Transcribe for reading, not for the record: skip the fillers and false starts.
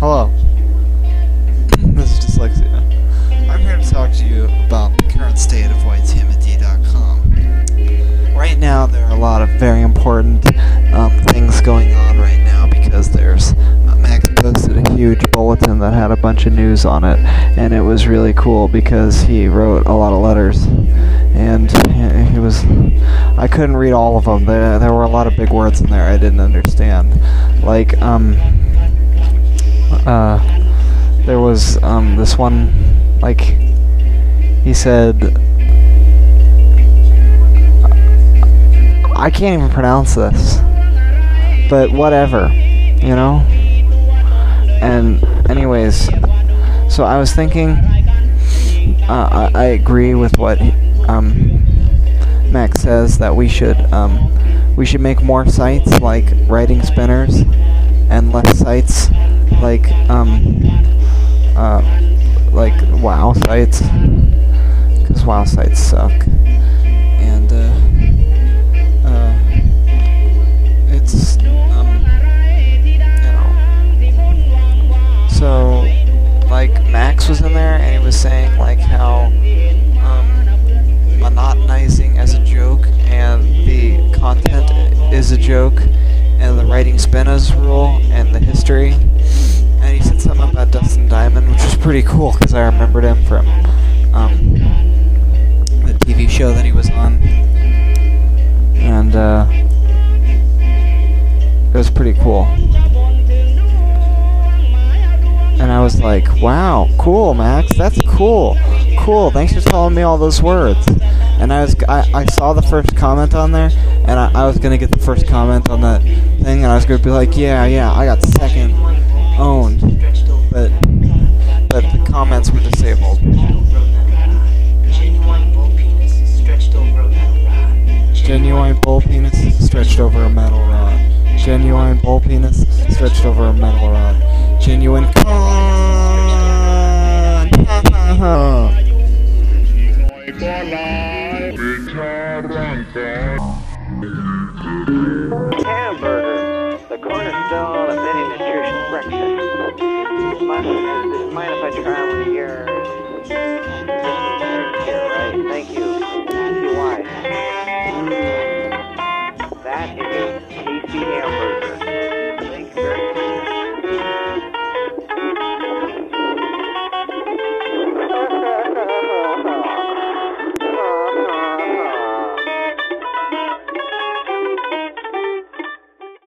Hello. This is Dyslexia. I'm here to talk to you about the current state of whitetimothy.com. Right now, there are a lot of very important things going on right now because there's Max posted a huge bulletin that had a bunch of news on it, and it was really cool because he wrote a lot of letters, and he was. I couldn't read all of them. There were a lot of big words in there I didn't understand, like there was this one, like he said, I can't even pronounce this, but whatever, you know? And anyways, so I was thinking, I agree with what Max says, that we should make more sites like writing spinners and less sites like WoW sites, because WoW sites suck, and it's so like Max was in there and he was saying like how monotonizing as a joke and the content is a joke, and the writing spinners rule and the history. And he said something about Dustin Diamond, which was pretty cool because I remembered him from the TV show that he was on, and it was pretty cool. And I was like, wow, cool, Max, that's cool, thanks for telling me all those words. And I saw the first comment on there, and I was gonna get the first comment on that thing, and I was gonna be like, yeah, I got second owned, but the comments were disabled. Genuine bull penis stretched over a metal rod. Genuine bull penis stretched over a metal rod. Genuine bull penis stretched over a metal rod. Genuine Hamburger, the cornerstone of any nutritious breakfast. Mind if I try one of yours?